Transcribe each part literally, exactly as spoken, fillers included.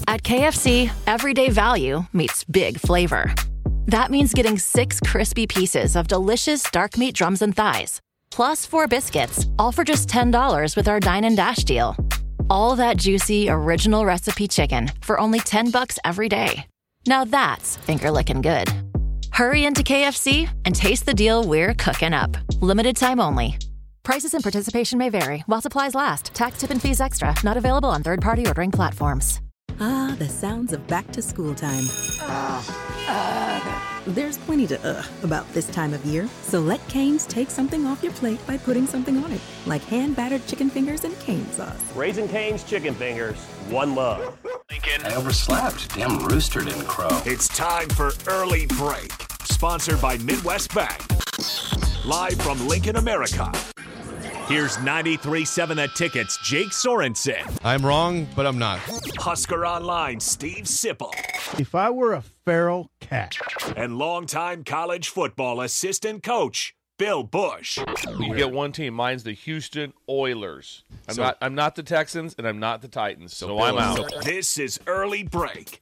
At K F C, everyday value meets big flavor. That means getting six crispy pieces of delicious dark meat drums and thighs, plus four biscuits, all for just ten dollars with our Dine and Dash deal. All that juicy, original recipe chicken for only ten bucks every day. Now that's finger-licking good. Hurry into K F C and taste the deal we're cooking up. Limited time only. Prices and participation may vary while supplies last. Tax, tip, and fees extra. Not available on third-party ordering platforms. Ah, the sounds of back-to-school time. Uh, uh. There's plenty to uh about this time of year, so let Cane's take something off your plate by putting something on it, like hand-battered chicken fingers and cane sauce. Raising Cane's chicken fingers, one love. Lincoln. I overslept. Damn rooster didn't crow. It's time for Early Break, sponsored by Midwest Bank. Live from Lincoln, America. Here's ninety-three point seven The Ticket's Jake Sorensen. I'm wrong, but I'm not. Husker Online, Steve Sipple. If I were a feral cat. And longtime college football assistant coach, Bill Bush. You get one team. Mine's the Houston Oilers. I'm so, not I'm not the Texans, and I'm not the Titans, so, so I'm out. So this is Early Break.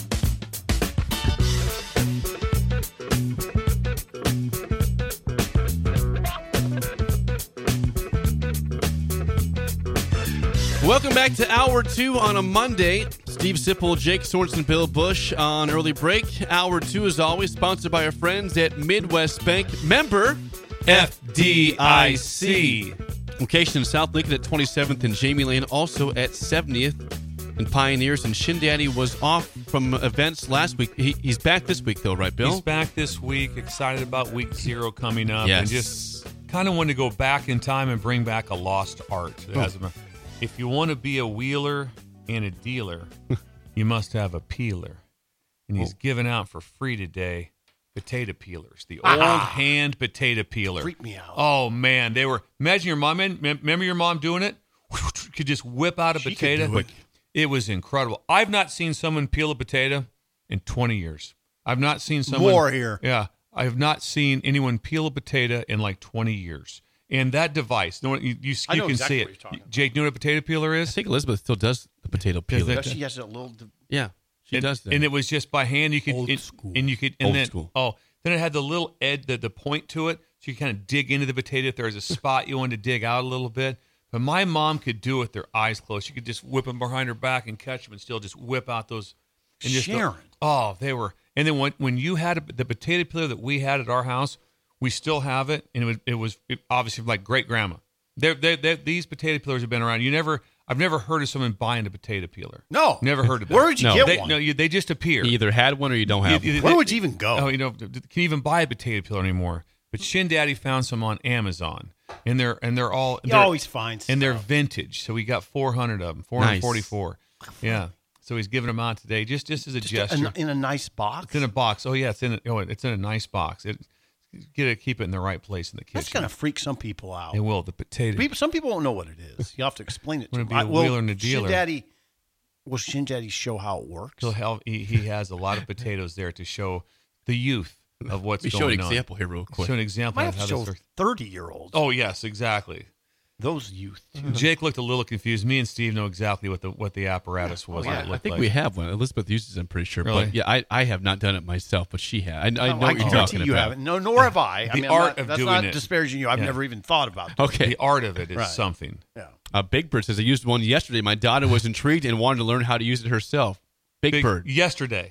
Welcome back to Hour two on a Monday. Steve Sipple, Jake Sorensen, Bill Bush on Early Break. Hour two, as always, sponsored by our friends at Midwest Bank. Member F D I C. Location in South Lincoln at twenty-seventh and Jamie Lane, also at seventieth and Pioneers. And Shin Daddy was off from events last week. He, he's back this week, though, right, Bill? He's back this week. Excited about week zero coming up. Yes. And just kind of wanted to go back in time and bring back a lost art. Oh. As a, if you want to be a wheeler and a dealer, you must have a peeler. And he's oh. giving out for free today potato peelers. The old ah. hand potato peeler. Freak me out. Oh, man. They were, imagine your mom, remember your mom doing it? Could just whip out a she potato. Could do it. It was incredible. I've not seen someone peel a potato in twenty years. I've not seen someone. More here. Yeah. I have not seen anyone peel a potato in like twenty years. And that device, you, you, you I know can exactly see what it. you're talking Jake, know what a potato peeler is? I think Elizabeth still does the potato peeler. Does she has a little. Yeah, she and, does that. And it was just by hand. You could, Old it, school. and you could, and Old then school. oh, then it had the little edge, the the point to it, so you kind of dig into the potato if there was a spot you wanted to dig out a little bit. But my mom could do it with their eyes closed. She could just whip them behind her back and catch them, and still just whip out those. And just Sharon. Go, oh, they were. And then when when you had a, the potato peeler that we had at our house, we still have it, and it was it was it, obviously like great grandma. They're, they're, they're, these potato peelers have been around. You never, I've never heard of someone buying a potato peeler. No, never heard of that. Where would you no. get they, one? No, you, they just appear. You either had one or you don't have you, one. Where they, would you even go? Oh, you know, can you even buy a potato peeler anymore? But Shin Daddy found some on Amazon, and they're and they're all. He they're, always finds and they're stuff. vintage. So we got four hundred of them, four hundred forty-four. Nice. Yeah. So he's giving them out today, just just as a Just gesture. a, in a nice box. It's in a box. Oh yeah, it's in a, oh, it's in a nice box. It get it, keep it in the right place in the kitchen. That's going to freak some people out. It will. The potato. People, some people won't know what it is. You have to explain it to Want them. to be a wheeler and a dealer. Shin Daddy, will Shin Daddy show how it works? He'll have, he, he has a lot of potatoes there to show the youth of what's We going on. show an example here real quick. Show an example Might of have how to show this works. thirty-year-olds. Oh yes, exactly. Those youth. Jake looked a little confused. Me and Steve know exactly what the what the apparatus was. Oh, yeah, what it I looked think like. we have one. Elizabeth uses it, I'm pretty sure. Really? But yeah, I, I have not done it myself, but she has. I, I know I what you're guarantee talking you about. haven't. No, nor have I. I The mean, art I'm not, of that's doing not it. disparaging you. I've Yeah. never even thought about it. Okay. The art of it is Right. something. Yeah. Uh, Big Bird says I used one yesterday. My daughter was intrigued and wanted to learn how to use it herself. Big, Big- Bird. Yesterday,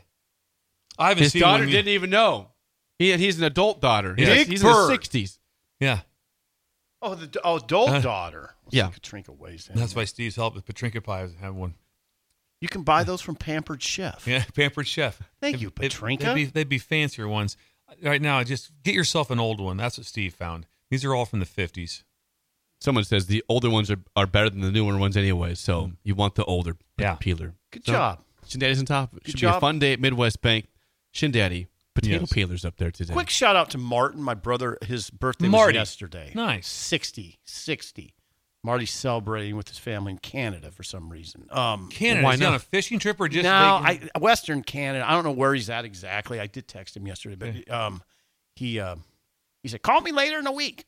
I haven't His seen daughter one. didn't even know. He he's an adult daughter. He's, Big he's in Bird. his sixties. Yeah, Oh, the oh, adult Uh, daughter. Let's yeah. see Katrinka weighs in. that's why Steve's helped with Patrinka pies. Have one. You can buy those from Pampered Chef. Yeah, Pampered Chef. Thank you, It- it- Patrinka. They'd be, they'd be fancier ones. Right now, just get yourself an old one. That's what Steve found. These are all from the fifties. Someone says the older ones are, are better than the newer ones anyway, so you want the older Yeah. peeler. Good So, job. Shin Daddy's on top. It Good should be a job. fun day at Midwest Bank. Shin Daddy, potato Yes. peelers up there today. Quick shout out to Martin, my brother. His birthday Marty. was yesterday. Nice. sixty. sixty. Marty's celebrating with his family in Canada for some reason. Um, Canada, Why is he on not? a fishing trip or just no, vacation? I, Western Canada. I don't know where he's at exactly. I did text him yesterday, but um, he uh, he said, "Call me later in the week."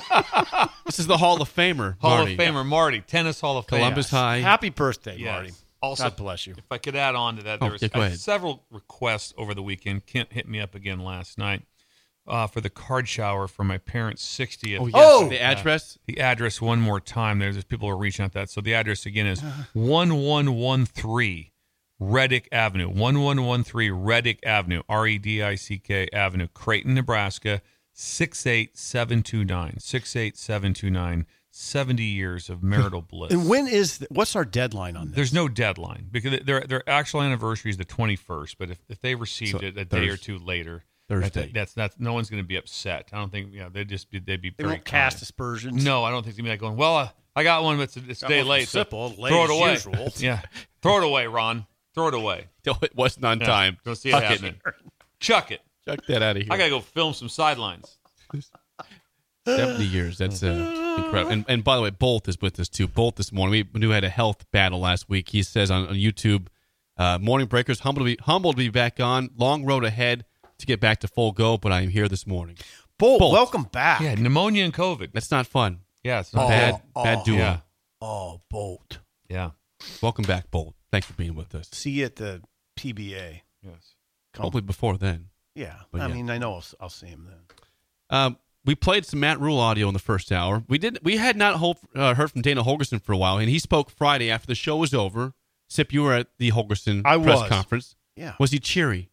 This is the Hall of Famer, Hall Marty. of Famer Marty, tennis Hall of Fame. Columbus High. Happy birthday, Yes. Marty. Also, God bless you. If I could add on to that, Oh, there was yeah, go uh, ahead. several requests over the weekend. Kent hit me up again last night uh, for the card shower for my parents' sixtieth. Oh, yes. Oh! The address? The address one more time. There's just people are reaching out that. So the address again is one one one three Reddick Avenue. one one one three Reddick Avenue. R E D I C K Avenue. Creighton, Nebraska. six eight seven two nine. six eight seven two nine. seventy years of marital bliss. And when is, the, what's our deadline on this? There's no deadline because their their actual anniversary is the twenty-first. But if, if they received So it a day or Thurs- two later, Thursday. that's that's no one's going to be upset. I don't think. Yeah, they'd just be they'd be They very won't cast kind. aspersions. No, I don't think they'd be like going. Well, uh, I got one, but it's, it's a Got day one from late. So Sipple, late throw it as away. usual. Yeah, throw it away, Ron. Throw it away. No, it wasn't on Yeah, time. Don't see it Chuck happening. Chuck it. Chuck that out of here. I gotta go film some sidelines. seventy years. That's uh, incredible. And, and by the way, Bolt is with us too. Bolt this morning. We knew had a health battle last week. He says on, on YouTube, uh, Morning Breakers, humbled to, be, humbled to be back on. Long road ahead to get back to full go, but I am here this morning. Bolt, Bolt. welcome back. Yeah, pneumonia and COVID. That's not fun. Yeah, it's It's not a Oh, bad, oh, bad duo. yeah. Oh, Bolt. Yeah. Welcome back, Bolt. Thanks for being with us. See you at the P B A. Yes. Come. Hopefully before then. Yeah. But I yeah. mean, I know I'll, I'll see him then. Um, we played some Matt Rule audio in the first hour. We did. We had not hold, uh, heard from Dana Holgerson for a while, and he spoke Friday after the show was over. Sip, you were at the Holgerson I press was. conference. Yeah. Was he cheery?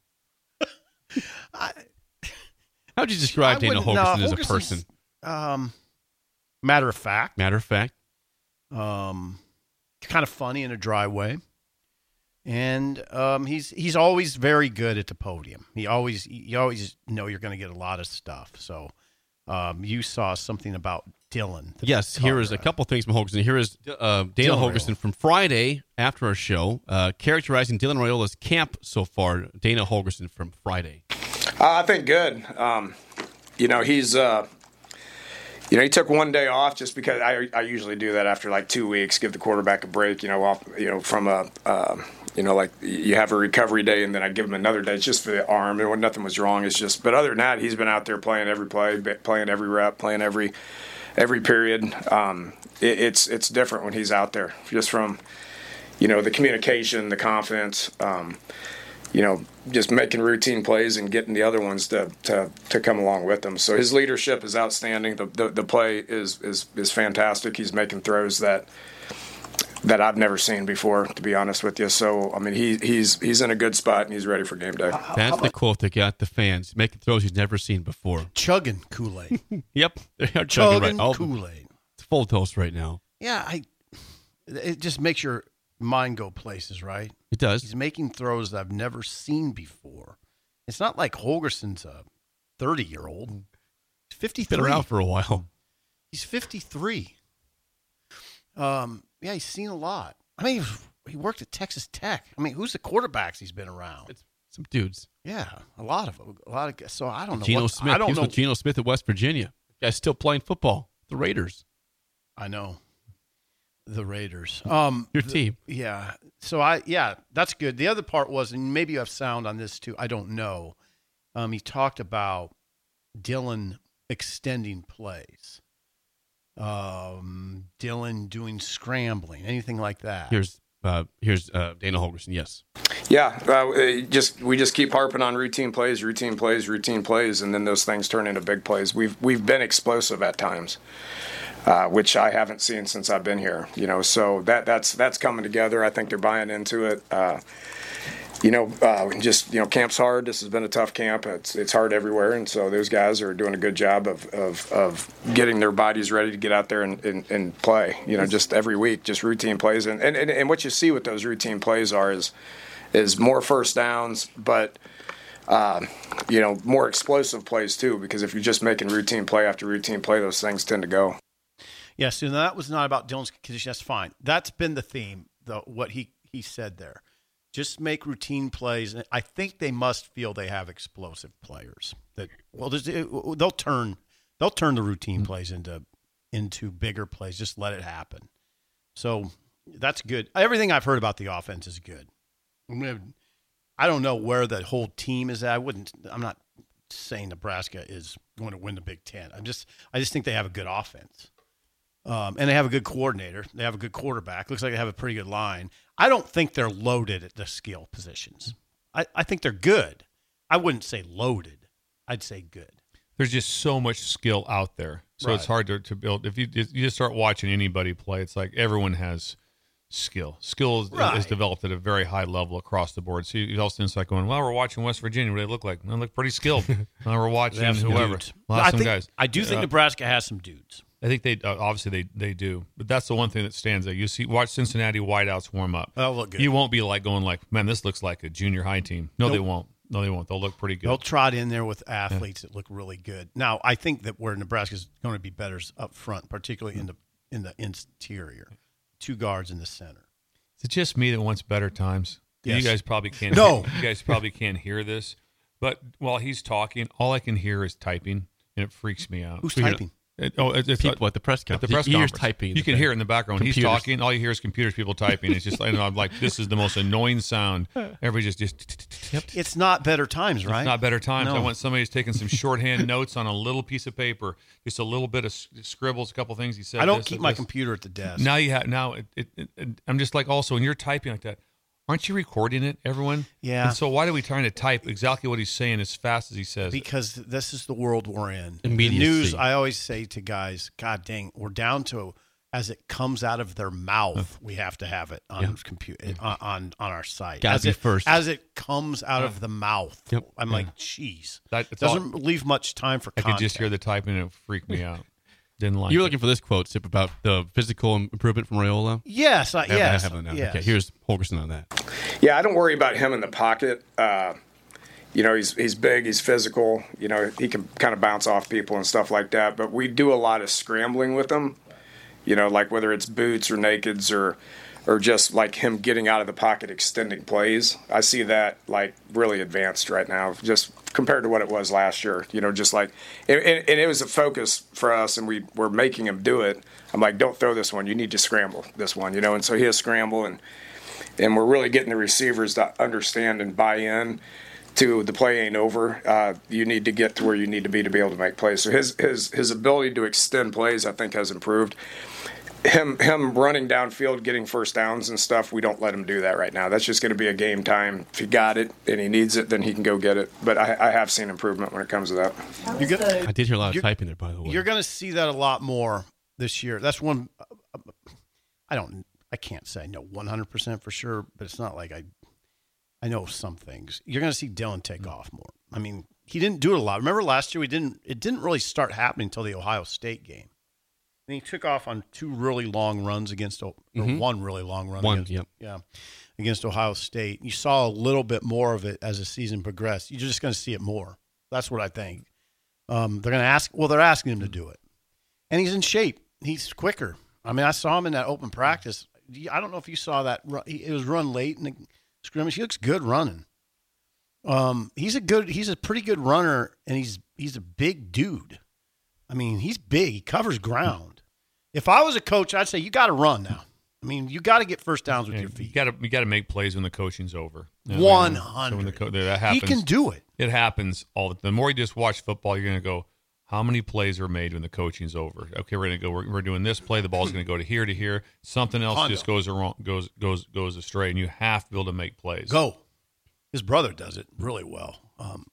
I, How would you describe I Dana wouldn't- no, Holgerson as a Holgerson's, person? Um, matter of fact. Matter of fact. Um, kind of funny in a dry way. And um, he's he's always very good at the podium. He always you always know you're going to get a lot of stuff. So um, you saw something about Dylan. the Yes, here is a car. couple things from Holgerson. Here is uh, Dana Dylan Holgerson Raiola. from Friday after our show, uh, characterizing Dylan Raiola's camp so far. Dana Holgerson from Friday. Uh, I think good. Um, you know, he's, uh, you know, he took one day off just because I, I usually do that after like two weeks, give the quarterback a break, you know, off, you know, from a, uh, you know, like you have a recovery day and then I give him another day. It's just for the arm and when nothing was wrong. It's just, but other than that, he's been out there playing every play, playing every rep, playing every, every period. Um, it, it's, it's different when he's out there just from, you know, the communication, the confidence, um, you know, just making routine plays and getting the other ones to, to, to come along with them. So his leadership is outstanding. The, the the play is is is fantastic. He's making throws that that I've never seen before, to be honest with you. So I mean, he he's he's in a good spot and he's ready for game day. That's the quote that got the fans making throws he's never seen before. Chugging Kool-Aid. Yep, they are chugging Chugging right. Oh, Kool-Aid. it's full toast right now. Yeah, I. It just makes your mind go places, right? It does. He's making throws that I've never seen before. It's not like Holgerson's a thirty-year-old. He's fifty-three. Been around for a while. He's fifty-three. Um, yeah, he's seen a lot. I mean, he worked at Texas Tech. I mean, who's the quarterbacks he's been around? It's some dudes. Yeah, a lot of a lot of. So I don't know. Geno what, Smith. I don't he was know. with Geno Smith at West Virginia. Guy's still playing football. The Raiders. I know. The Raiders. Um, Your the- team. Yeah. So I yeah, that's good. The other part was, and maybe you have sound on this too. I don't know. Um, he talked about Dylan extending plays. Um, Dylan doing scrambling, anything like that. Here's uh, here's uh, Dana Holgerson. Yes. Yeah, uh, it just we just keep harping on routine plays, routine plays, routine plays, and then those things turn into big plays. We've we've been explosive at times. Uh, which I haven't seen since I've been here, you know. So that that's that's coming together. I think they're buying into it. Uh, you know, uh, just you know, camp's hard. This has been a tough camp. It's it's hard everywhere, and so those guys are doing a good job of of, of getting their bodies ready to get out there and, and, and play. You know, just every week, just routine plays, and, and and what you see with those routine plays are is is more first downs, but. Uh, you know, more explosive plays too. Because if you're just making routine play after routine play, those things tend to go. Yeah, so that was not about Dylan's condition. That's fine. That's been the theme, the, what he, he said there. Just make routine plays. And I think they must feel they have explosive players. That well, there's- it, they'll turn they'll turn the routine Mm-hmm. plays into into bigger plays. Just let it happen. So that's good. Everything I've heard about the offense is good. I'm gonna, I don't know where the whole team is at. I wouldn't. I'm not saying Nebraska is going to win the Big Ten. I'm just I just think they have a good offense. Um, and they have a good coordinator. They have a good quarterback. Looks like they have a pretty good line. I don't think they're loaded at the skill positions. I, I think they're good. I wouldn't say loaded. I'd say good. There's just so much skill out there. So Right. it's hard to, to build. If you, you just start watching anybody play, it's like everyone has skill. Skill is, Right. is developed at a very high level across the board. So you also it's like going, well, we're watching West Virginia. What do they look like? They look pretty skilled. Now we're watching They have some whoever. dudes. Well, I some think, guys. I do think Uh, Nebraska has some dudes. I think they uh, obviously they they do, but that's the one thing that stands out. You see, watch Cincinnati wideouts warm up. They'll look good. You won't be like going like, man, this looks like a junior high team. No, they Nope. won't. No, they won't. They'll look pretty good. They'll trot in there with athletes that look really good. Now, I think that where Nebraska's going to be better is up front, particularly in the in the interior, two guards in the center. Is it just me that wants better times? Yes. You guys probably can't. No. hear, you guys probably can't hear this, but while he's talking, all I can hear is typing, and it freaks me out. Who's We hear- typing? It, oh, it's, it's People at the press at the conference. press He hears conference. typing in You the can back. hear it in the background. He's Computers. talking. All you hear is computers, people typing. It's just, and I'm like, this is the most annoying sound. Everybody just just. It's not better times, right? It's not better times. No. I want somebody who's taking some shorthand notes on a little piece of paper, just a little bit of s- scribbles, a couple things he said. I don't this, keep this. my computer at the desk. Now you have now. It, it, it, it- I'm just like also when you're typing like that. Aren't you recording it, everyone? Yeah. And so why are we trying to type exactly what he's saying as fast as he says it? Because this is the world we're in. The Immediacy. news, I always say to guys, God dang, we're down to as it comes out of their mouth, we have to have it on Yeah. computer on, on on our site. Gotta as be it, first. As it comes out of the mouth. Yep. I'm Yeah. like, geez. That- It it's all- doesn't leave much time for I content. could just hear the typing and it freaked me out. Didn't like You were it. looking for this quote, Sip, about the physical improvement from Raiola? Yes, I, I have- yes. I have it now. yes. Okay, here's Holgerson on that. Yeah, I don't worry about him in the pocket. Uh, you know, he's he's big, he's physical. You know, he can kind of bounce off people and stuff like that. But we do a lot of scrambling with him. You know, like whether it's boots or nakeds or or just like him getting out of the pocket, extending plays. I see that like really advanced right now, just compared to what it was last year. You know, just like and, and, and it was a focus for us, and we were making him do it. I'm like, don't throw this one. You need to scramble this one. You know, and so he has scramble and. And we're really getting the receivers to understand and buy in to the play ain't over. Uh, you need to get to where you need to be to be able to make plays. So his his his ability to extend plays, I think, has improved. Him him running downfield, getting first downs and stuff, we don't let him do that right now. That's just going to be a game time. If he got it and he needs it, then he can go get it. But I, I have seen improvement when it comes to that. You're gonna, I did hear a lot of You're- typing there, by the way. You're going to see that a lot more this year. That's one. I don't. I can't say I know one hundred percent for sure, but it's not like I. I know some things. You're going to see Dylan take off more. I mean, he didn't do it a lot. Remember last year we didn't. It didn't really start happening until the Ohio State game. And he took off on two really long runs against, or Mhm. one really long run. One, against, yep. yeah, against Ohio State. You saw a little bit more of it as the season progressed. You're just going to see it more. That's what I think. Um, they're going to ask. Well, they're asking him to do it, and he's in shape. He's quicker. I mean, I saw him in that open practice. I don't know if you saw that. Run. It was run late in the scrimmage. He looks good running. Um, he's a good. He's a pretty good runner, and he's he's a big dude. I mean, he's big. He covers ground. If I was a coach, I'd say you got to run now. I mean, you got to get first downs with Yeah, your You feet. got to you got to make plays when the coaching's over. You know, One So when hundred. the co- that He happens, can do it. It happens all the. The more you just watch football, you're going to go, how many plays are made when the coaching's over? Okay, we're going to go. We're, we're doing this play. The ball's going to go to here to here. Something else Hondo. just goes wrong, goes goes goes astray, and you have to be able to make plays. Go. His brother does it really well. Um,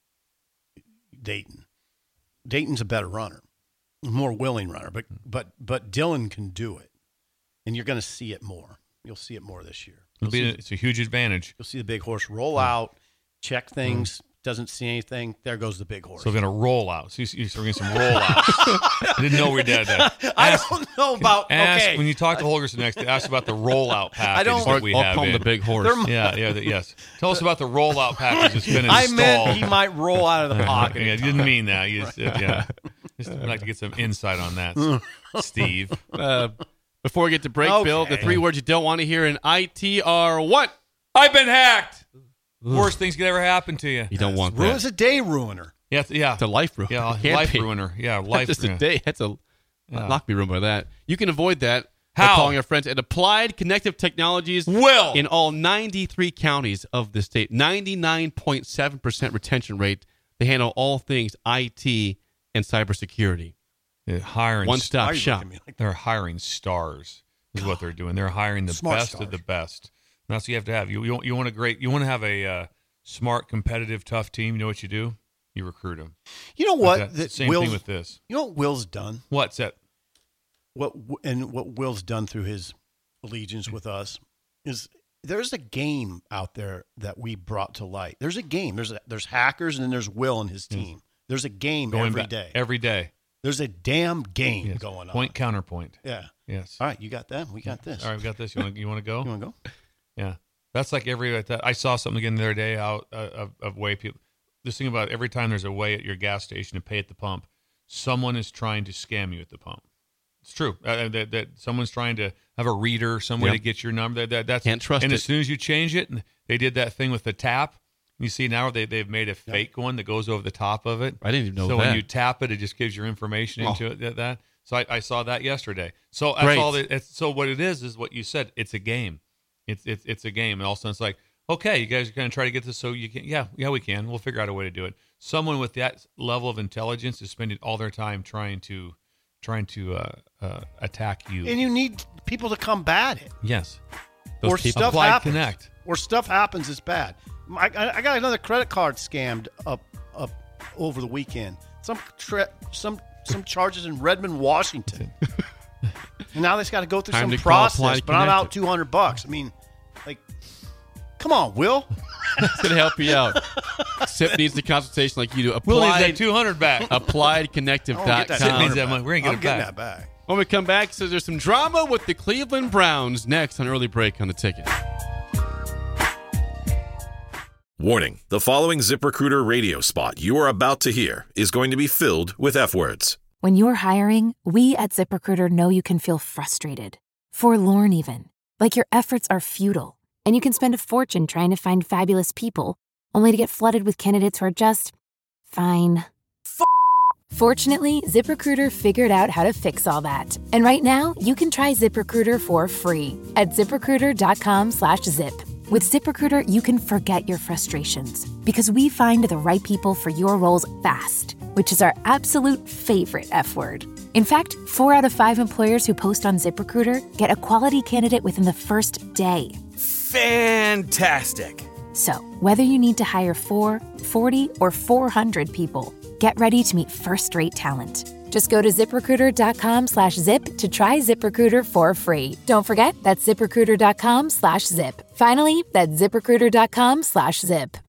Dayton. Dayton's a better runner, more willing runner, but but but Dylan can do it, and you're going to see it more. You'll see it more this year. It'll You'll be see, a, it's a huge advantage. you'll see the big horse roll out, check things, doesn't see anything. There goes the big horse. So we're going to roll out. So you- so we're getting some rollouts. I didn't know we did that. I Ask- don't know about Ask, okay. When you talk to Holgerson next, ask about the rollout package don't- that Or we I'll have call him in. the big horse. They're- Yeah, yeah, the, yes. Tell us about the rollout package that's been I installed. meant he might roll out of the pocket. Yeah, you didn't mean that. You just, yeah. Just I'd like to get some insight on that, Steve. Uh, before we get to break, Okay. Bill, the three words you don't want to hear in I T are what? I've been hacked. Worst things could ever happen to you. You don't want Ruin- that. It's a day ruiner. Yeah, th- yeah. It's a life ruiner. Yeah, It can't life be. ruiner. Yeah, That's life just ruiner. a day. That's a Yeah. not be ruined by that. You can avoid that by How? calling our friends at Applied Connective Technologies. Will. In all ninety-three counties of the state, ninety-nine point seven percent retention rate. They handle all things I T and cybersecurity. They're hiring One-stop shop. Like they're hiring stars is what they're doing. They're hiring the Smart best stars. of the best. And that's what you have to have. You you want, you want a great. You want to have a uh, smart, competitive, tough team. You know what you do? You recruit them. You know Like what? that. The- Same Will's- thing with this. You know what Will's done? What's that? What and what Will's done through his allegiance with us is there's a game out there that we brought to light. There's a game. There's a, there's hackers and then there's Will and his team. There's a game Going every back- day. Every day. There's a damn game Yes. going on. Point counterpoint. Yeah. Yes. All right, you got that. We got this. All right, we got this. You want to you want to go? You want to go? Yeah, that's like every. I saw something again the other day out uh, of of way people. This thing about every time there's a way at your gas station to pay at the pump, someone is trying to scam you at the pump. It's true uh, that, that someone's trying to have a reader, some way Yep. to get your number. That, that that's Can't trust And it. as soon as you change it, and they did that thing with the tap. You see now they they've made a fake one that goes over the top of it. I didn't even know so that. when you tap it, it just gives your information Oh. into it. That, that. So I, I saw that yesterday. So that's Great. all. That, it's, so what it is is what you said. It's a game. It's it's it's a game, and all of a sudden it's like, okay, you guys are going to try to get this, so you can. Yeah, yeah, we can. We'll figure out a way to do it. Someone with that level of intelligence is spending all their time trying to trying to uh, uh, attack you. And you need people to combat it. Yes. Or Those people- stuff Applied happens. Connect. Or stuff happens is bad. I, I, I got another credit card scammed up up over the weekend. Some tra- some some charges in Redmond, Washington. And now they've got to go through Time some to call process. Applied But I'm Connect. out two hundred bucks. I mean, like, come on, Will. It's going to help you out. Sip needs the consultation like you do. Will needs Applied, that two hundred back. applied connective I dot won't get that Sip com. needs that money. We're going to get I'm it getting back. that back. When we come back, so there's some drama with the Cleveland Browns next on Early Break on the Ticket. Warning, the following ZipRecruiter radio spot you are about to hear is going to be filled with F-words. When you're hiring, we at ZipRecruiter know you can feel frustrated, forlorn even, like your efforts are futile, and you can spend a fortune trying to find fabulous people, only to get flooded with candidates who are just fine. F- Fortunately, ZipRecruiter figured out how to fix all that. And right now, you can try ZipRecruiter for free at ZipRecruiter.com slash zip. With ZipRecruiter, you can forget your frustrations because we find the right people for your roles fast, which is our absolute favorite F word. In fact, four out of five employers who post on ZipRecruiter get a quality candidate within the first day. Fantastic. So, whether you need to hire four, forty, or four hundred people, get ready to meet first-rate talent. Just go to ZipRecruiter.com slash zip to try ZipRecruiter for free. Don't forget, that's ZipRecruiter.com slash zip. Finally, that's ZipRecruiter.com slash zip.